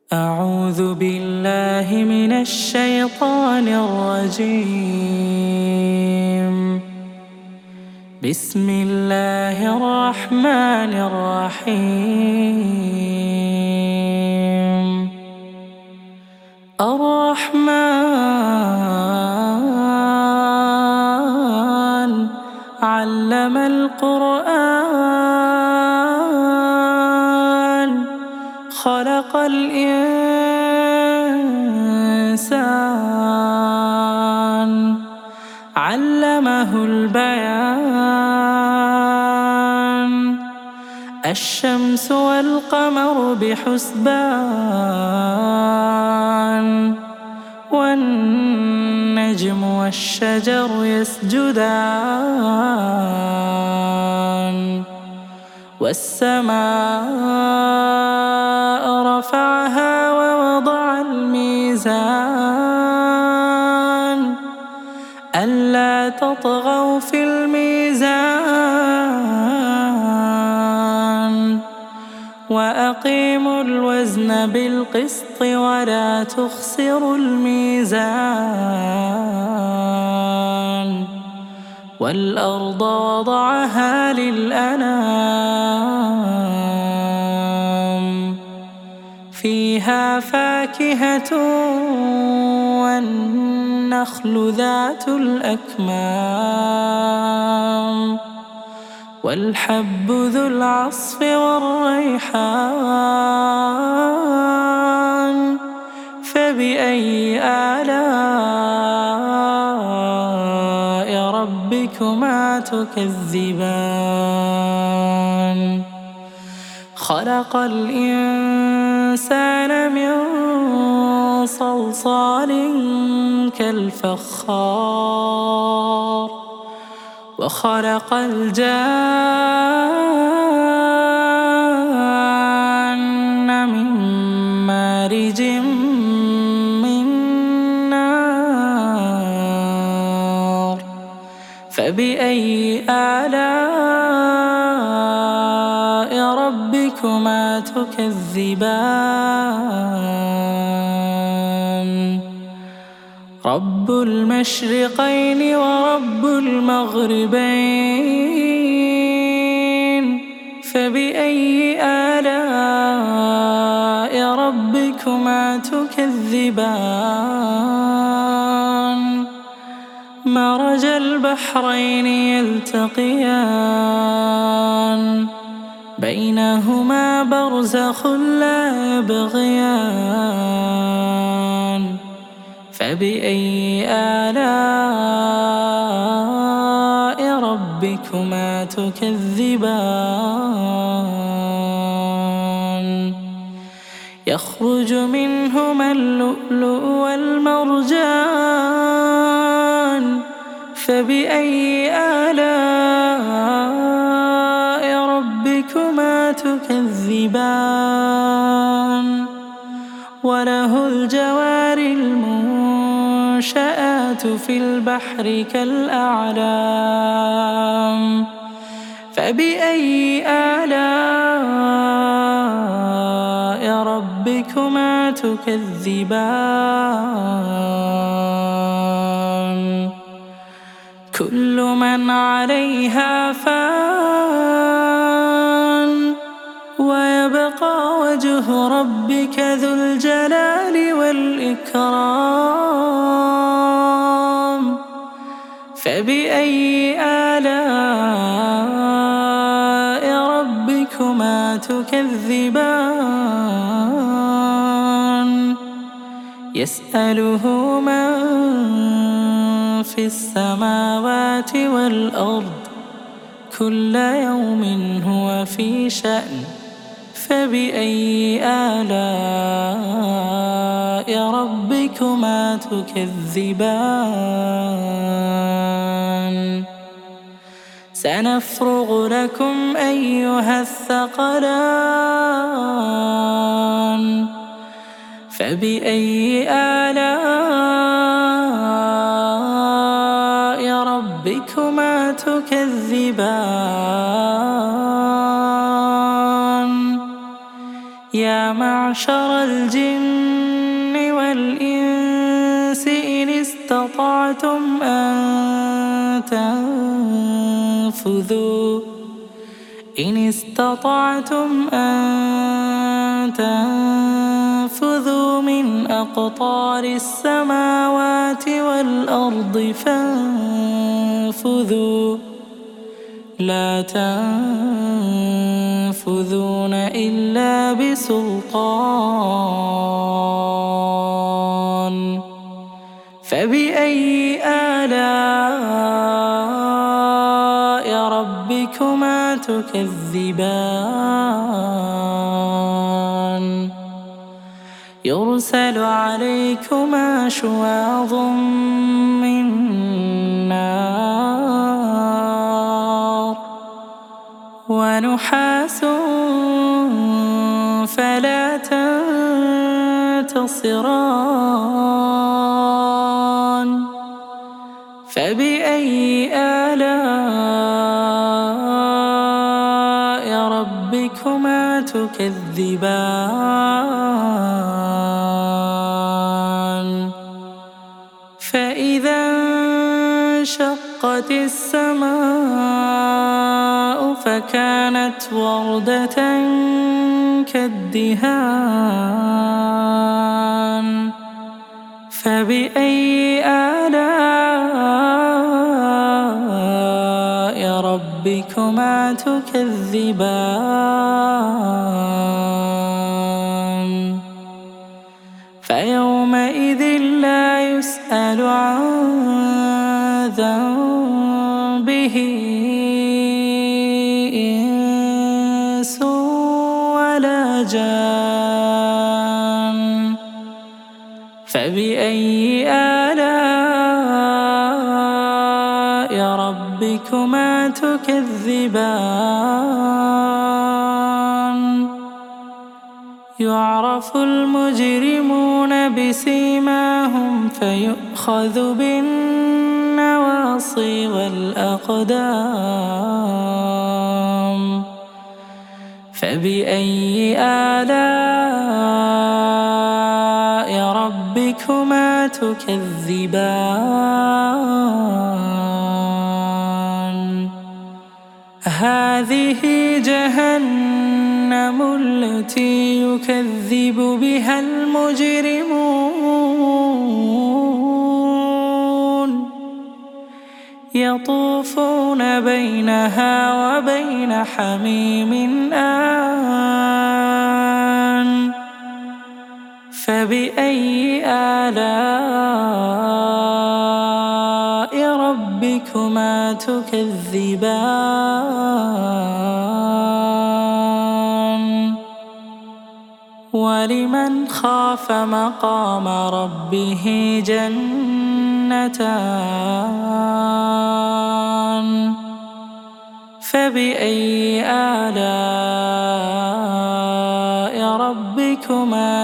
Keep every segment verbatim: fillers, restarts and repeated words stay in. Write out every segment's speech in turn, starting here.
أعوذ بالله من الشيطان الرجيم. بسم الله الرحمن الرحيم. الرحمن علم القرآن خلق الإنسان علمه البيان. الشمس والقمر بحسبان والنجم والشجر يسجدان. والسماء رفعها ووضع الميزان ألا تطغوا في الميزان وأقيموا الوزن بالقسط ولا تخسروا الميزان. والأرض وضعها للأنام فيها فاكهة والنخل ذات الأكمام والحب ذو العصف والريحان. فبأي آلاء ربكما تكذبان؟ خلق الإنسان من صلصال كالفخار وخلق الجان من مارج من نار. فبأي آلاء ربكما تكذبان؟ رب المشرقين ورب المغربين. فبأي آلاء ربكما تكذبان؟ مرج البحرين يلتقيان بينهما برزخ لا يبغيان. فبأي آلاء ربكما تكذبان؟ يخرج منهما اللؤلؤ والمرجان. فبأي آلاء ربكما تكذبان؟ وله الجوار المنشآت في البحر كالأعلام. فبأي آلاء ربكما تكذبان؟ كل من عليها فان ويبقى وجه ربك ذو الجلال والإكرام. فبأي آلاء ربكما تكذبان؟ يسأله من في السماوات والأرض كل يوم هو في شأن. فبأي آلاء ربكما تكذبان؟ سنفرغ لكم أيها الثقلان. فبأي آلاء ربكما تكذبان؟ يا معشر معشر الجن والإنس إن استطعتم أن تنفذوا إن استطعتم أن تنفذوا من أقطار السماوات والأرض فانفذوا لا تنفذون إلا بسلطان فبأي آلاء ربكما تكذبان يرسل عليكما شواظ من نار ونحاس فلا تنتصران فبأي آلاء ربكما تكذبان فإذا انشقت السماء فكانت وردة كالدهان فبأي آلاء ربكما تكذبان فيومئذ لا يسأل عن ذنبه إنس ولا جان فبأي آلاء ربكما تكذبان يعرف المجرمون بسيماهم فيؤخذ بالنواصي والأقدام فبأي آلاء ربكما تكذبان هذه جهنم التي يكذب بها المجرمون يطوفون بينها وبين حميم آن فبأي آلاء ربكما تكذبان ولمن خاف مقام ربه جنتان فبأي آلاء ربكما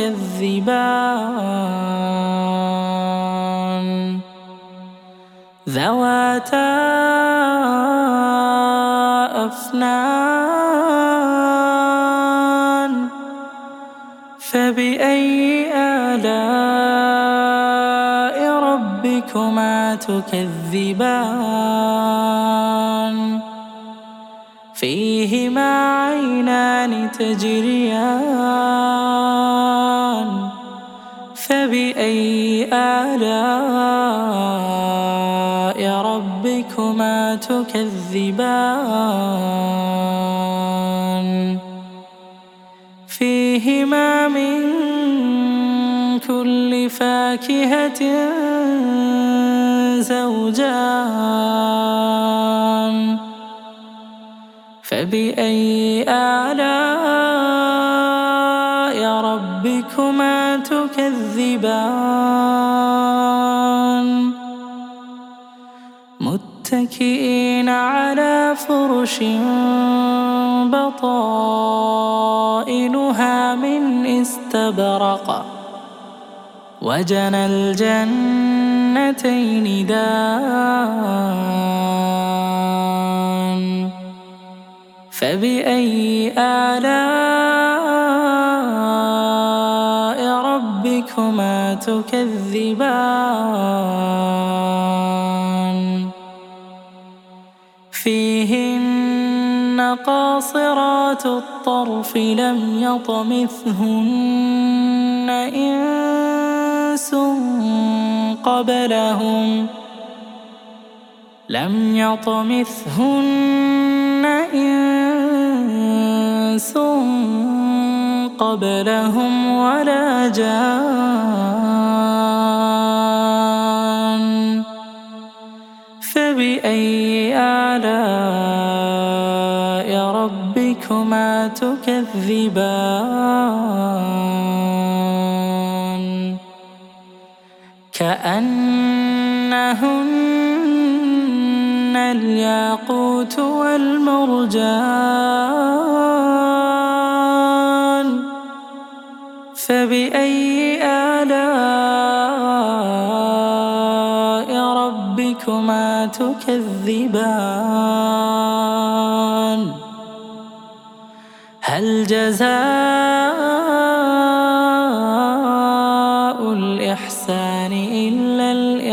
تكذبان ذواتا أفنان فبأي آلاء ربكما تكذبان فيهما عينان تجريان فبأي آلاء ربكما تكذبان فيهما من كل فاكهة زوجان فبأي آلاء ربكما تكذبان متكئين على فرش بطائنها من استبرق وجنى الجنتين دان فبأي آلاء ربكما تكذبان فيهن قاصرات الطرف لم يطمثهن إنس قبلهم لم يطمثهن إنس قبلهم ولا جان فبأي آلاء ربكما تكذبان كأنهن الياقوت والمرجان فبأي آلاء ربكما تكذبان هل جزاء الإحسان إلا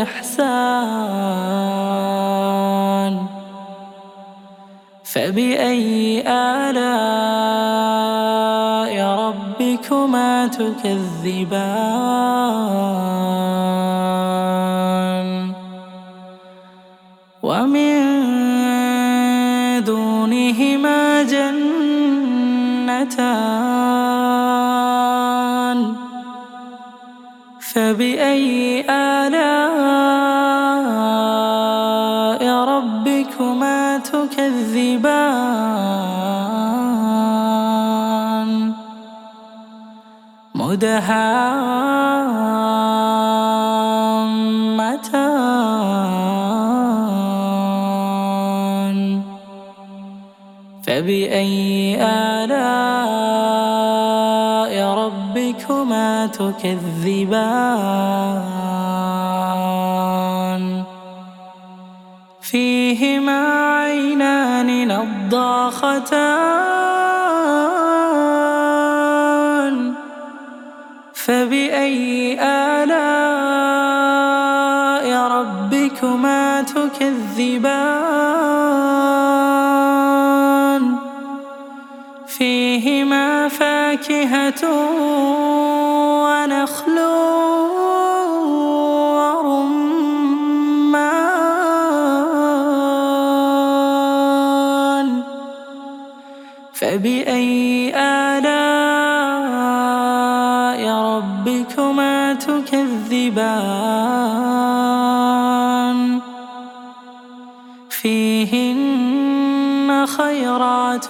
الإحسان فبأي آلاء ربكما تكذبان ومن دونهما جنتان فبأي آلاء ربكما تكذبان مدهامتان فبأي آلاء ربكما تكذبان فيهما عينان نضاختان فبأي آلاء ربكما تكذبان فيهما فاكهة ونخل ورمان فبأي آلاء ربكما تكذبان فيهن خيرات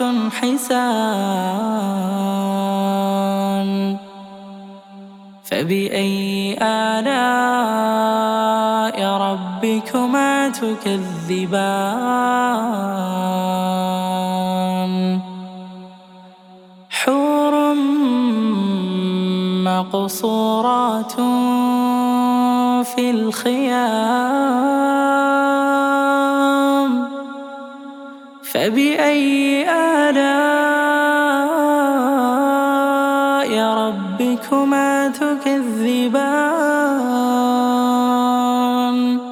حسان فبأي آلاء ربكما تكذبان حور مقصورات في الخيام فبأي آلاء ربكما تكذبان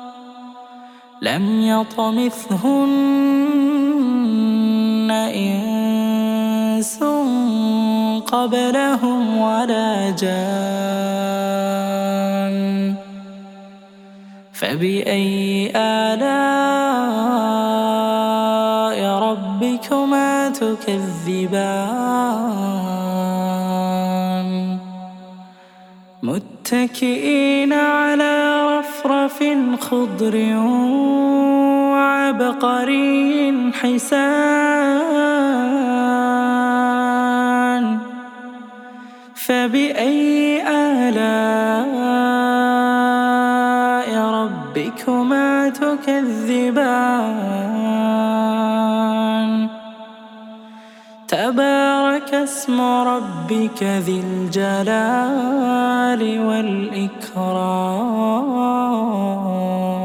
لم يطمثهن إنس قبلهم ولا جان فبأي آلاء ربكما تكذبان متكئين على رفرف خضر وعبقري حسان فبأي آلاء ربكما تكذبان تبارك اسم ربك ذي الجلال والإكرام